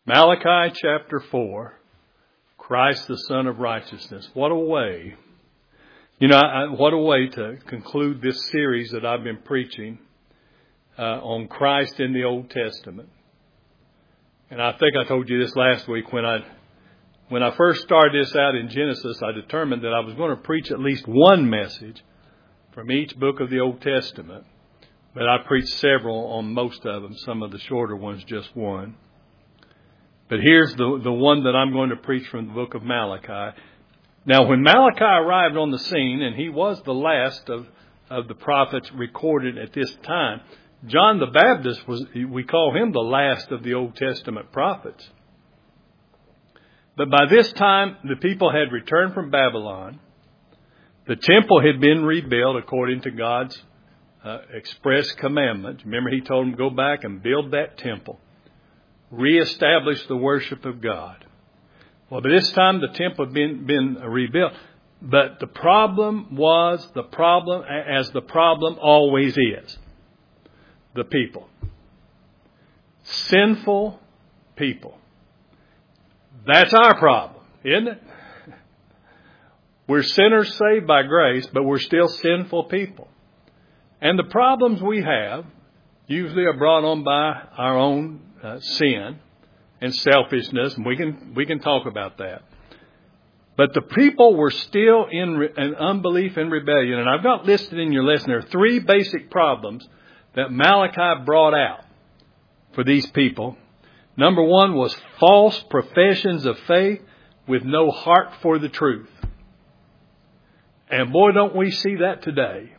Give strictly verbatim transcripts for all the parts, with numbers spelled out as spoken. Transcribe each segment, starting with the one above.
Malachi chapter four, Christ the Son of Righteousness. What a way, you know, I, what a way to conclude this series that I've been preaching uh, on Christ in the Old Testament. And I think I told you this last week when I when I first started this out in Genesis, I determined that I was going to preach at least one message from each book of the Old Testament. But I preached several on most of them, some of the shorter ones, just one. But here's the, the one that I'm going to preach from the book of Malachi. Now, when Malachi arrived on the scene, and he was the last of, of the prophets recorded at this time, John the Baptist was, we call him the last of the Old Testament prophets. But by this time, the people had returned from Babylon. The temple had been rebuilt according to God's uh, express commandment. Remember, he told them to go back and build that temple. Reestablish the worship of God. Well, by this time, the temple had been, been rebuilt. But the problem was the problem, as the problem always is. The people. Sinful people. That's our problem, isn't it? We're sinners saved by grace, but we're still sinful people. And the problems we have usually are brought on by our own uh, sin and selfishness, and we can we can talk about that. But the people were still in re- an unbelief and rebellion. And I've got listed in your lesson, there are three basic problems that Malachi brought out for these people. Number one was false professions of faith with no heart for the truth. And boy, don't we see that today.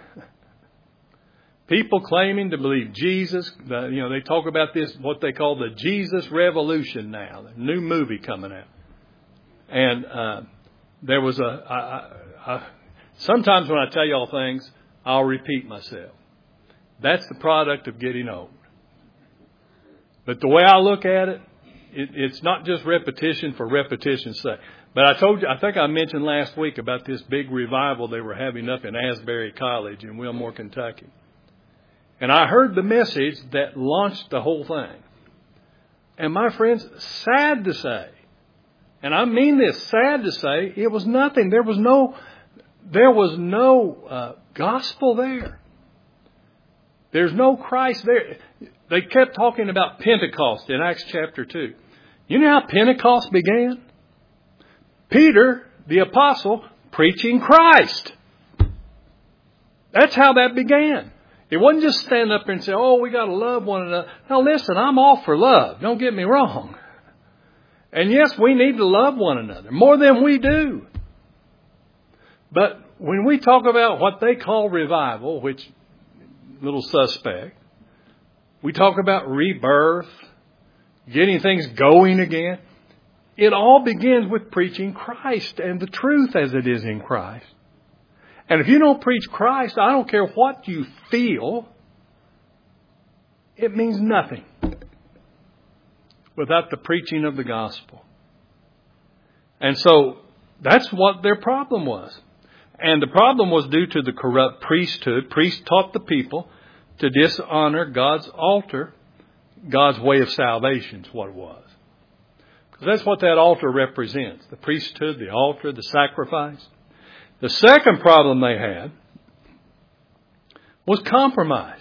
People claiming to believe Jesus, the, you know, they talk about this, what they call the Jesus Revolution now, the new movie coming out. And uh, there was a, I, I, I, sometimes when I tell y'all things, I'll repeat myself. That's the product of getting old. But the way I look at it, it it's not just repetition for repetition's sake. But I told you, I think I mentioned last week about this big revival they were having up in Asbury College in Wilmore, Kentucky. And I heard the message that launched the whole thing. And my friends, sad to say, and I mean this, sad to say, it was nothing. There was no, there was no uh, gospel there. There's no Christ there. They kept talking about Pentecost in Acts chapter two. You know how Pentecost began? Peter, the apostle, preaching Christ. That's how that began. It wasn't just stand up there and say, oh, we got to love one another. Now listen, I'm all for love. Don't get me wrong. And yes, we need to love one another more than we do. But when we talk about what they call revival, which little suspect, we talk about rebirth, getting things going again. It all begins with preaching Christ and the truth as it is in Christ. And if you don't preach Christ, I don't care what you feel, it means nothing without the preaching of the gospel. And so that's what their problem was. And the problem was due to the corrupt priesthood. Priests taught the people to dishonor God's altar, God's way of salvation is what it was. Because that's what that altar represents. The priesthood, the altar, the sacrifice. The second problem they had was compromise.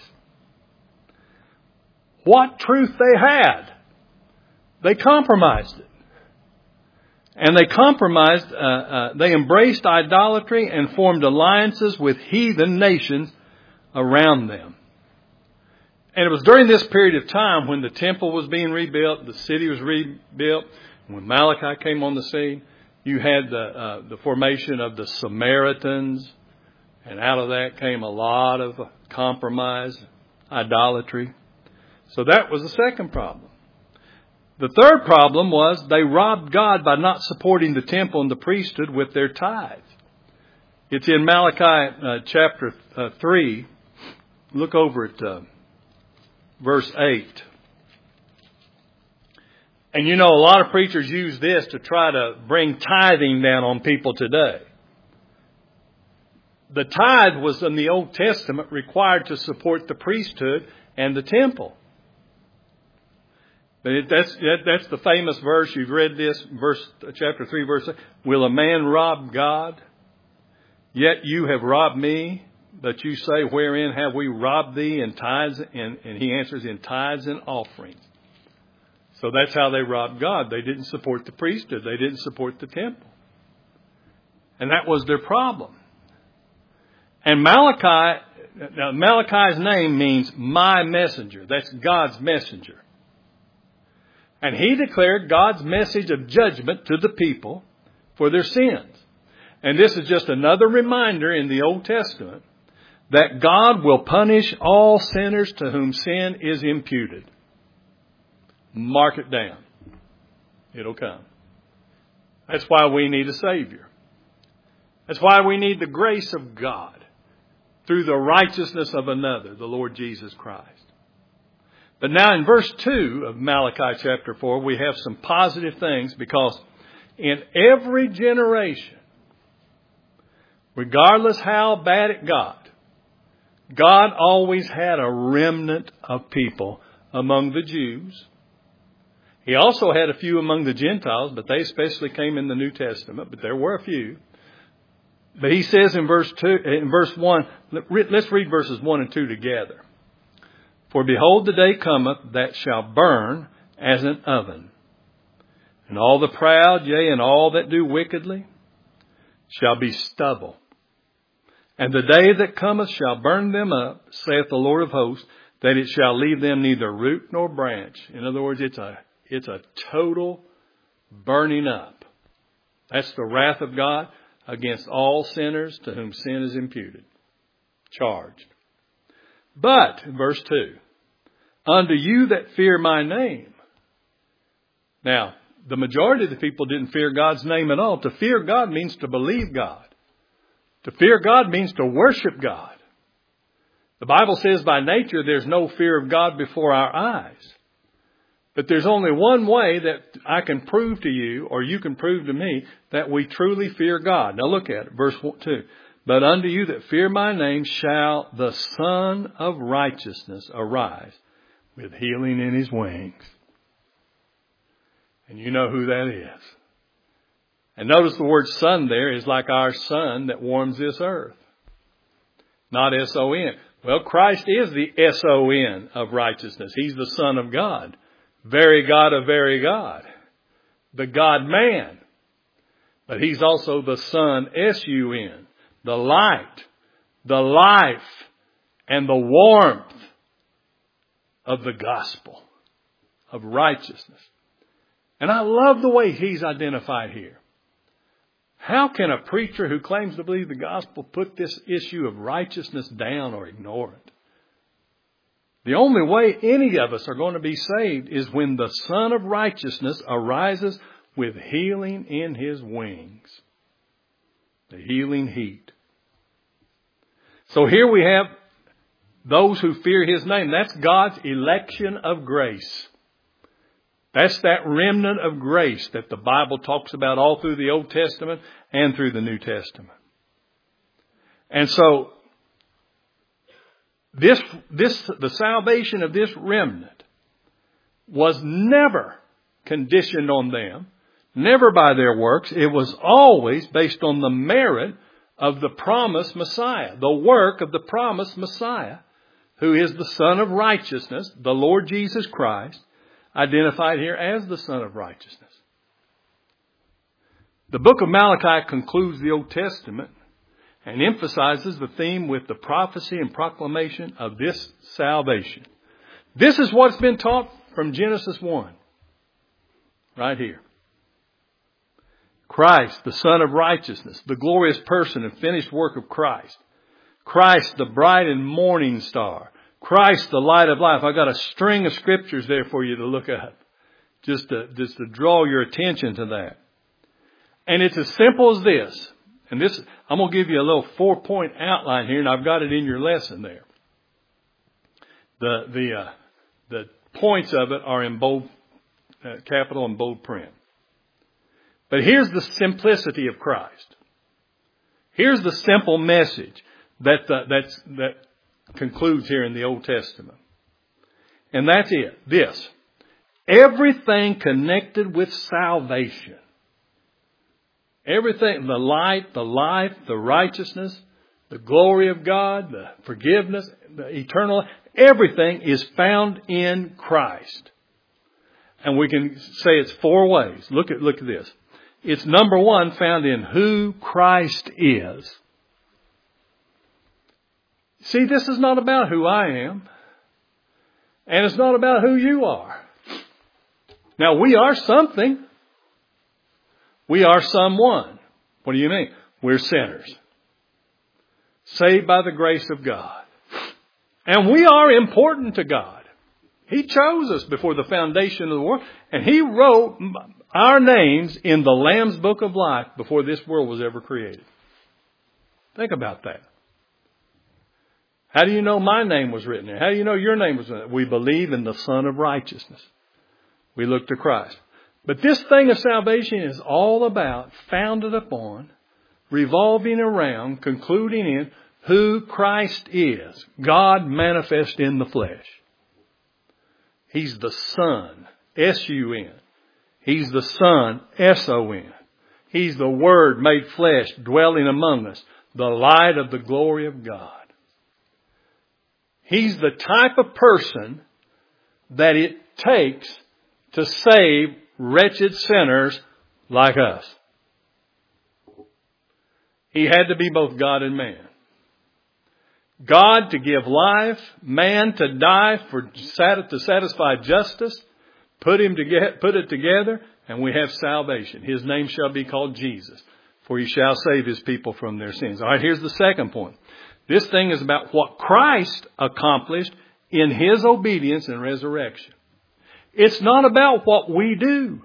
What truth they had, they compromised it. And they compromised, uh, uh, they embraced idolatry and formed alliances with heathen nations around them. And it was during this period of time when the temple was being rebuilt, the city was rebuilt, when Malachi came on the scene, you had the, uh, the formation of the Samaritans, and out of that came a lot of compromise, idolatry. So that was the second problem. The third problem was they robbed God by not supporting the temple and the priesthood with their tithes. It's in Malachi uh, chapter uh, three. Look over at uh, verse eight. And you know, a lot of preachers use this to try to bring tithing down on people today. The tithe was in the Old Testament required to support the priesthood and the temple. But it, that's that, that's the famous verse. You've read this, verse chapter three, verse eight. Will a man rob God? Yet you have robbed me. But you say, wherein have we robbed thee? In tithes, and, and he answers, in tithes and offerings. So that's how they robbed God. They didn't support the priesthood. They didn't support the temple. And that was their problem. And Malachi, now Malachi's name means my messenger. That's God's messenger. And he declared God's message of judgment to the people for their sins. And this is just another reminder in the Old Testament that God will punish all sinners to whom sin is imputed. Mark it down. It'll come. That's why we need a Savior. That's why we need the grace of God through the righteousness of another, the Lord Jesus Christ. But now in verse two of Malachi chapter four, we have some positive things, because in every generation, regardless how bad it got, God always had a remnant of people among the Jews. He also had a few among the Gentiles, but they especially came in the New Testament, but there were a few. But he says in verse two, in verse one, let's read verses one and two together. For behold, the day cometh that shall burn as an oven, and all the proud, yea, and all that do wickedly, shall be stubble. And the day that cometh shall burn them up, saith the Lord of hosts, that it shall leave them neither root nor branch. In other words, it's a it's a total burning up. That's the wrath of God against all sinners to whom sin is imputed, charged. But, verse two, unto you that fear my name. Now, the majority of the people didn't fear God's name at all. To fear God means to believe God. To fear God means to worship God. The Bible says by nature there's no fear of God before our eyes. But there's only one way that I can prove to you, or you can prove to me, that we truly fear God. Now look at it, verse two. But unto you that fear my name shall the Son of Righteousness arise with healing in his wings. And you know who that is. And notice the word son there is like our sun that warms this earth. Not S O N. Well, Christ is the S O N of righteousness. He's the Son of God. Very God of very God. The God-man. But he's also the Son, S U N. The light, the life, and the warmth of the gospel of righteousness. And I love the way he's identified here. How can a preacher who claims to believe the gospel put this issue of righteousness down or ignore it? The only way any of us are going to be saved is when the Son of Righteousness arises with healing in his wings. The healing heat. So here we have those who fear his name. That's God's election of grace. That's that remnant of grace that the Bible talks about all through the Old Testament and through the New Testament. And so this, this, the salvation of this remnant was never conditioned on them, never by their works. It was always based on the merit of the promised Messiah, the work of the promised Messiah, who is the Son of Righteousness, the Lord Jesus Christ, identified here as the Son of Righteousness. The book of Malachi concludes the Old Testament and emphasizes the theme with the prophecy and proclamation of this salvation. This is what's been taught from Genesis one. Right here. Christ, the Son of Righteousness, the glorious person and finished work of Christ. Christ, the bright and morning star. Christ, the light of life. I've got a string of scriptures there for you to look at. Just to, just to draw your attention to that. And it's as simple as this. And this, I'm going to give you a little four-point outline here, and I've got it in your lesson there. The, the, uh, the points of it are in bold, uh, capital and bold print. But here's the simplicity of Christ. Here's the simple message that, uh, that's, that concludes here in the Old Testament. And that's it. This. Everything connected with salvation. Everything, the light, the life, the righteousness, the glory of God, the forgiveness, the eternal, everything is found in Christ. And we can say it's four ways. Look at, look at this. It's number one, found in who Christ is. See, this is not about who I am. And it's not about who you are. Now, we are something. We are someone. What do you mean? We're sinners. Saved by the grace of God. And we are important to God. He chose us before the foundation of the world. And He wrote our names in the Lamb's Book of Life before this world was ever created. Think about that. How do you know my name was written there? How do you know your name was written there? We believe in the Son of Righteousness. We look to Christ. But this thing of salvation is all about, founded upon, revolving around, concluding in who Christ is. God manifest in the flesh. He's the Son, S U N. He's the Son, S O N. He's the Word made flesh, dwelling among us, the light of the glory of God. He's the type of person that it takes to save wretched sinners like us. He had to be both God and man. God to give life, man to die for to satisfy justice, put him to get, put it together, and we have salvation. His name shall be called Jesus, for He shall save His people from their sins. All right, here's the second point. This thing is about what Christ accomplished in His obedience and resurrection. It's not about what we do.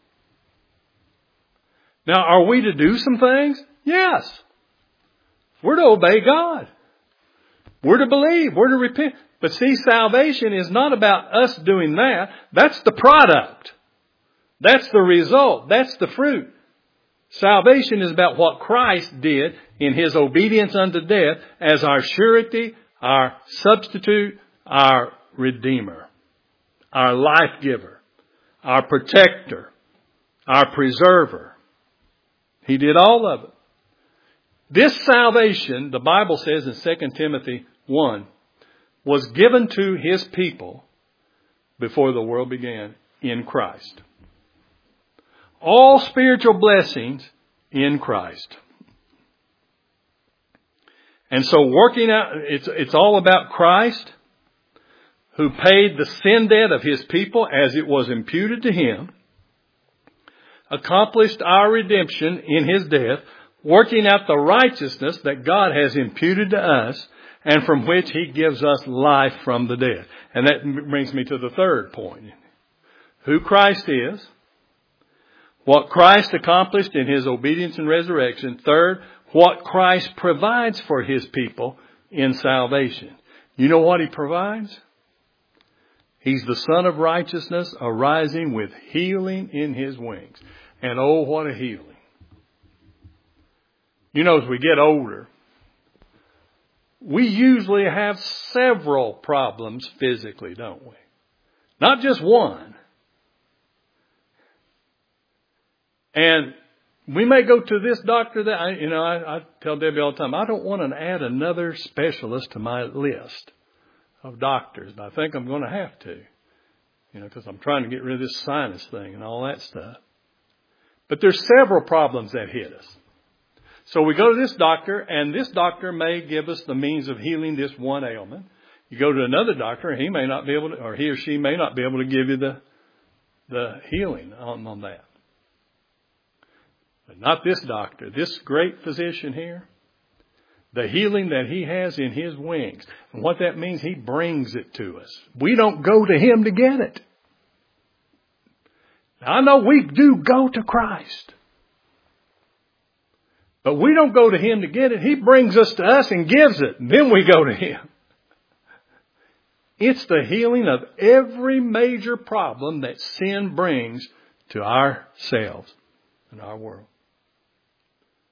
Now, are we to do some things? Yes. We're to obey God. We're to believe. We're to repent. But see, salvation is not about us doing that. That's the product. That's the result. That's the fruit. Salvation is about what Christ did in His obedience unto death as our surety, our substitute, our Redeemer, our life giver, our protector, our preserver. He did all of it. This salvation, the Bible says in Second Timothy one, was given to His people before the world began in Christ. All spiritual blessings in Christ. And so working out, it's, it's all about Christ, who paid the sin debt of His people as it was imputed to Him, accomplished our redemption in His death, working out the righteousness that God has imputed to us, and from which He gives us life from the dead. And that brings me to the third point. Who Christ is, what Christ accomplished in His obedience and resurrection. Third, what Christ provides for His people in salvation. You know what He provides? He's the Son of Righteousness, arising with healing in His wings. And oh, what a healing. You know, as we get older, we usually have several problems physically, don't we? Not just one. And we may go to this doctor that, I, you know, I, I tell Debbie all the time, I don't want to add another specialist to my list of doctors. And I think I'm going to have to, you know, because I'm trying to get rid of this sinus thing and all that stuff. But there's several problems that hit us. So we go to this doctor, and this doctor may give us the means of healing this one ailment. You go to another doctor, and he may not be able to, or he or she may not be able to give you the, the healing on, on that. But not this doctor, this great physician here. The healing that He has in His wings. And what that means, He brings it to us. We don't go to Him to get it. Now, I know we do go to Christ. But we don't go to Him to get it. He brings us to us and gives it. And then we go to Him. It's the healing of every major problem that sin brings to ourselves and our world.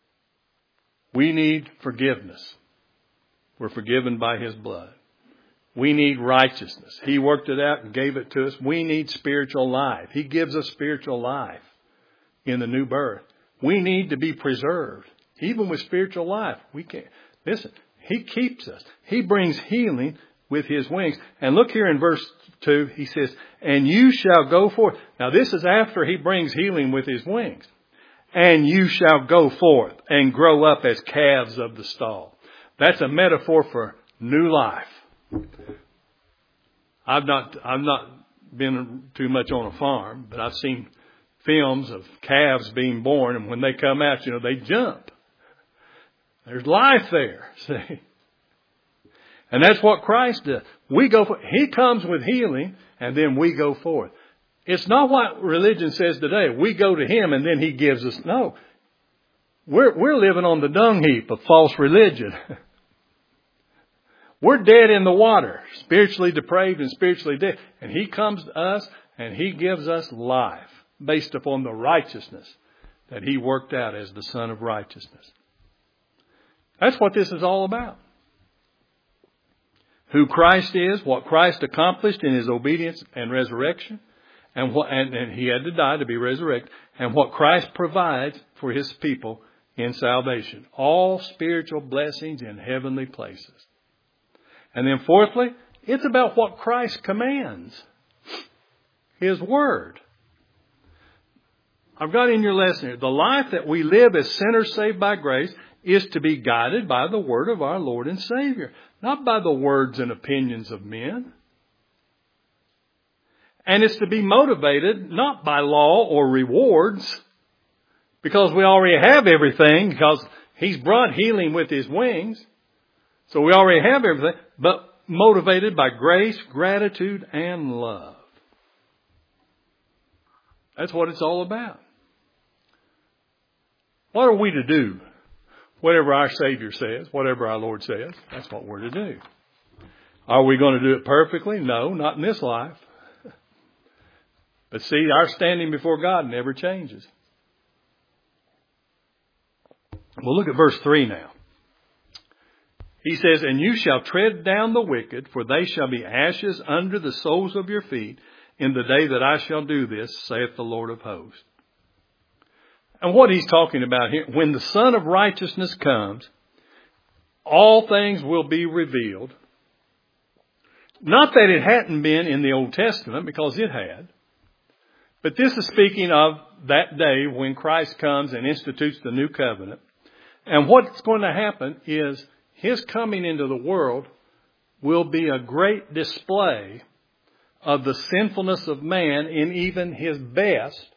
We need forgiveness. We're forgiven by His blood. We need righteousness. He worked it out and gave it to us. We need spiritual life. He gives us spiritual life in the new birth. We need to be preserved. Even with spiritual life, we can't. Listen, He keeps us. He brings healing with His wings. And look here in verse two, He says, and you shall go forth. Now this is after He brings healing with His wings. And you shall go forth and grow up as calves of the stall. That's a metaphor for new life. I've not, I've not been too much on a farm, but I've seen films of calves being born, and when they come out, you know, they jump. There's life there, see? And that's what Christ does. We go for, He comes with healing, and then we go forth. It's not what religion says today. We go to Him, and then He gives us. No. We're, we're living on the dung heap of false religion. We're dead in the water, spiritually depraved and spiritually dead. And He comes to us, and He gives us life based upon the righteousness that He worked out as the Son of Righteousness. That's what this is all about. Who Christ is, what Christ accomplished in His obedience and resurrection, and, what, and, and He had to die to be resurrected, and what Christ provides for His people in salvation. All spiritual blessings in heavenly places. And then fourthly, it's about what Christ commands. His Word. I've got in your lesson here, the life that we live as sinners saved by grace is to be guided by the Word of our Lord and Savior, not by the words and opinions of men. And it's to be motivated not by law or rewards, because we already have everything, because He's brought healing with His wings. So we already have everything, but motivated by grace, gratitude, and love. That's what it's all about. What are we to do? Whatever our Savior says, whatever our Lord says, that's what we're to do. Are we going to do it perfectly? No, not in this life. But see, our standing before God never changes. We'll look at verse three now. He says, and you shall tread down the wicked, for they shall be ashes under the soles of your feet in the day that I shall do this, saith the Lord of hosts. And what he's talking about here, when the Son of Righteousness comes, all things will be revealed. Not that it hadn't been in the Old Testament, because it had. But this is speaking of that day when Christ comes and institutes the new covenant. And what's going to happen is His coming into the world will be a great display of the sinfulness of man in even his best,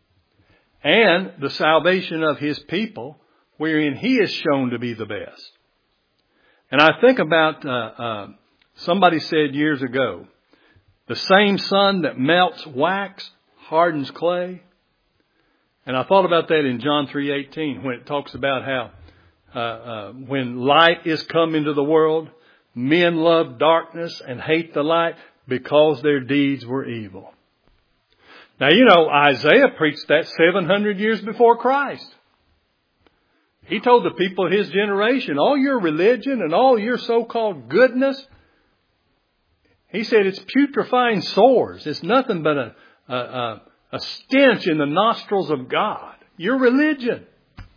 and the salvation of His people, wherein He is shown to be the best. And I think about, uh, uh, somebody said years ago, the same sun that melts wax hardens clay. And I thought about that in John three eighteen, when it talks about how uh, uh, when light is come into the world, men love darkness and hate the light because their deeds were evil. Now, you know, Isaiah preached that seven hundred years before Christ. He told the people of his generation, all your religion and all your so-called goodness, he said it's putrefying sores. It's nothing but a, a, a, a stench in the nostrils of God. Your religion.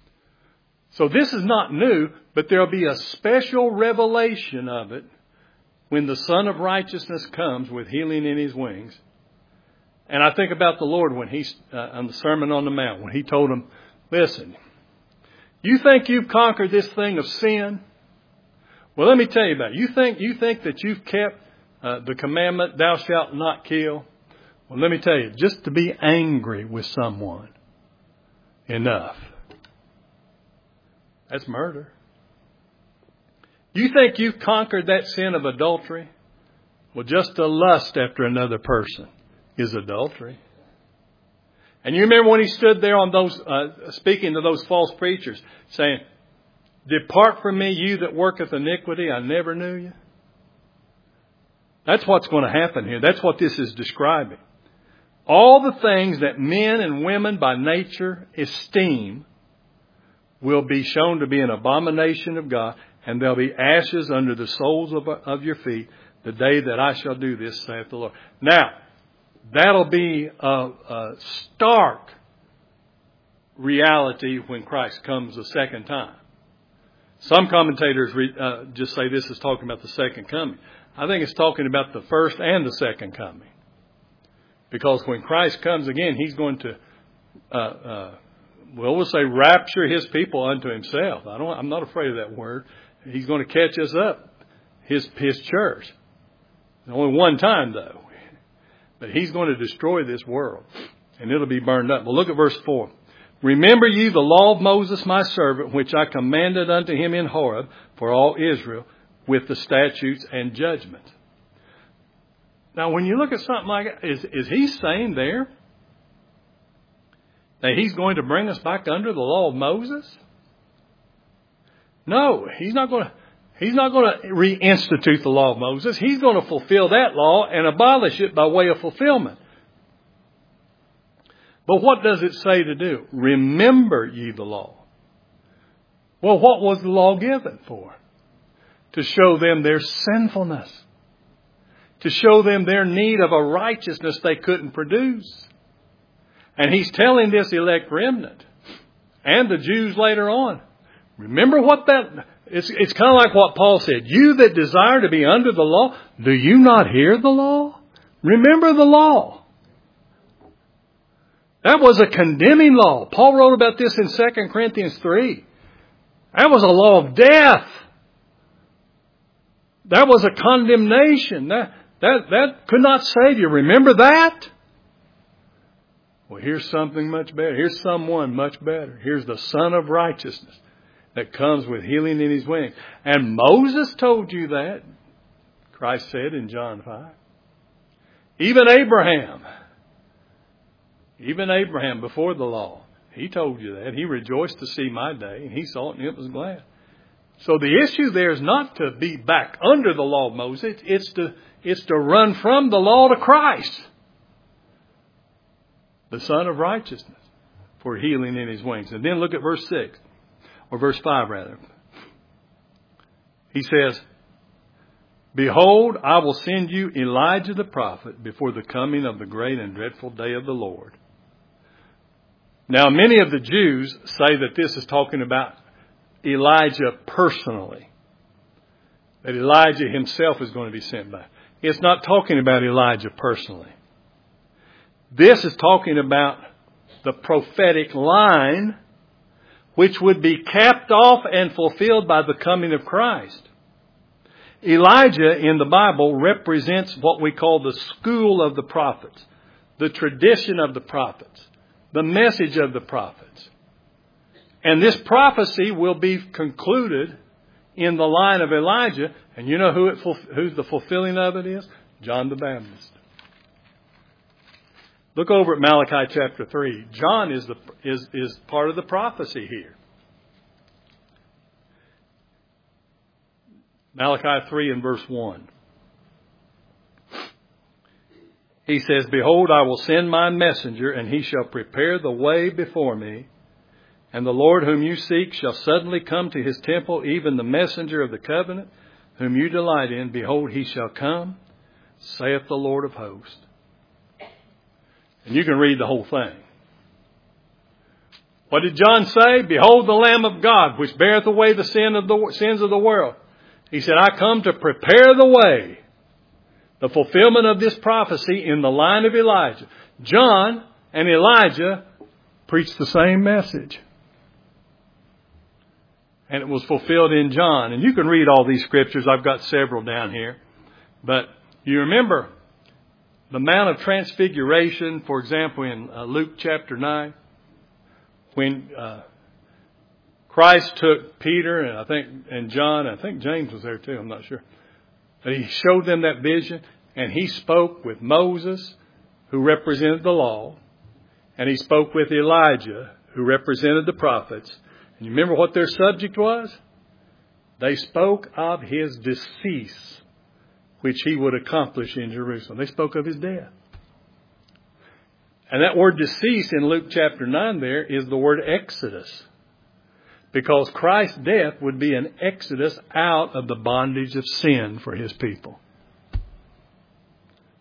So this is not new, but there'll be a special revelation of it when the Son of Righteousness comes with healing in His wings. And I think about the Lord when He's uh, on the Sermon on the Mount, when He told them, listen, you think you've conquered this thing of sin? Well, let me tell you about it. You think, you think that you've kept uh, the commandment, thou shalt not kill? Well, let me tell you, just to be angry with someone, enough. That's murder. You think you've conquered that sin of adultery? Well, just to lust after another person is adultery. And you remember when He stood there on those, uh, speaking to those false preachers, saying, depart from me, you that worketh iniquity, I never knew you. That's what's going to happen here. That's what this is describing. All the things that men and women by nature esteem will be shown to be an abomination of God, and there'll be ashes under the soles of, of your feet the day that I shall do this, saith the Lord. Now, that'll be a, a stark reality when Christ comes the second time. Some commentators re, uh, just say this is talking about the second coming. I think it's talking about the first and the second coming. Because when Christ comes again, He's going to, uh, uh, well, we'll say rapture His people unto Himself. I don't, I'm not afraid of that word. He's going to catch us up, His, His church. Only one time, though. But He's going to destroy this world. And it'll be burned up. Well, look at verse four. Remember ye the law of Moses my servant, which I commanded unto him in Horeb for all Israel, with the statutes and judgments. Now, when you look at something like that, is, is he saying there that he's going to bring us back under the law of Moses? No, he's not going to. He's not going to reinstitute the law of Moses. He's going to fulfill that law and abolish it by way of fulfillment. But what does it say to do? Remember ye the law. Well, what was the law given for? To show them their sinfulness. To show them their need of a righteousness they couldn't produce. And He's telling this elect remnant and the Jews later on. Remember what that... It's, it's kind of like what Paul said. You that desire to be under the law, do you not hear the law? Remember the law. That was a condemning law. Paul wrote about this in Second Corinthians three. That was a law of death. That was a condemnation. That, that, that could not save you. Remember that? Well, here's something much better. Here's someone much better. Here's the Son of Righteousness that comes with healing in His wings. And Moses told you that. Christ said in John five. Even Abraham. Even Abraham before the law. He told you that. He rejoiced to see my day. And he saw it and it was glad. So the issue there is not to be back under the law of Moses. It's to, it's to run from the law to Christ. The Son of Righteousness. For healing in His wings. And then look at verse six. Or verse five rather. He says, Behold, I will send you Elijah the prophet before the coming of the great and dreadful day of the Lord. Now, many of the Jews say that this is talking about Elijah personally. That Elijah himself is going to be sent back. It's not talking about Elijah personally. This is talking about the prophetic line which would be capped off and fulfilled by the coming of Christ. Elijah in the Bible represents what we call the school of the prophets, the tradition of the prophets, the message of the prophets. And this prophecy will be concluded in the line of Elijah. And you know who it, who's the fulfilling of it is? John the Baptist. Look over at Malachi chapter three. John is the is, is part of the prophecy here. Malachi three and verse one. He says, Behold, I will send my messenger, and he shall prepare the way before me. And the Lord whom you seek shall suddenly come to His temple, even the messenger of the covenant, whom you delight in. Behold, he shall come, saith the Lord of hosts. And you can read the whole thing. What did John say? Behold the Lamb of God, which beareth away the sin of the sins of the world. He said, I come to prepare the way. The fulfillment of this prophecy in the line of Elijah. John and Elijah preached the same message. And it was fulfilled in John. And you can read all these scriptures. I've got several down here. But you remember the Mount of Transfiguration, for example, in uh, Luke chapter nine, when uh, Christ took Peter and I think and John, I think James was there too, I'm not sure. But He showed them that vision, and He spoke with Moses, who represented the law, and He spoke with Elijah, who represented the prophets. And you remember what their subject was? They spoke of His decease, which He would accomplish in Jerusalem. They spoke of His death. And that word decease in Luke chapter nine there is the word exodus. Because Christ's death would be an exodus out of the bondage of sin for His people.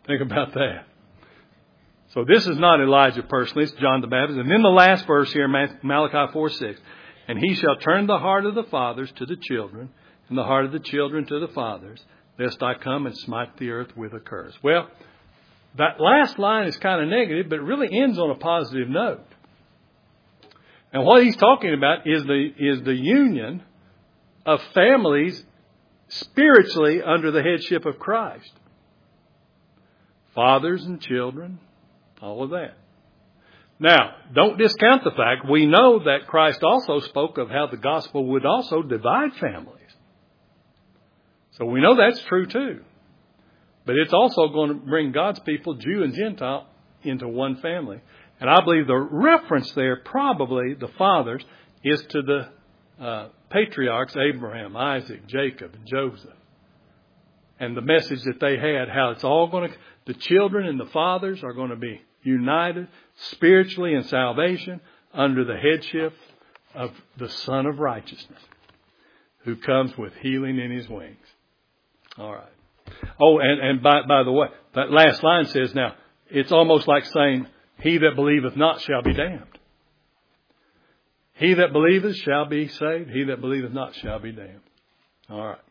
Think about that. So this is not Elijah personally, it's John the Baptist. And then the last verse here, Malachi four six. And he shall turn the heart of the fathers to the children, and the heart of the children to the fathers, lest I come and smite the earth with a curse. Well, that last line is kind of negative, but it really ends on a positive note. And what he's talking about is the is the union of families spiritually under the headship of Christ. Fathers and children, all of that. Now, don't discount the fact we know that Christ also spoke of how the gospel would also divide families. So we know that's true too. But it's also going to bring God's people, Jew and Gentile, into one family. And I believe the reference there, probably the fathers, is to the uh, patriarchs, Abraham, Isaac, Jacob, and Joseph. And the message that they had, how it's all going to, the children and the fathers are going to be united spiritually in salvation under the headship of the Son of Righteousness, who comes with healing in his wings. All right. Oh, and, and by, by the way, that last line says, now, it's almost like saying, he that believeth not shall be damned. He that believeth shall be saved. He that believeth not shall be damned. All right.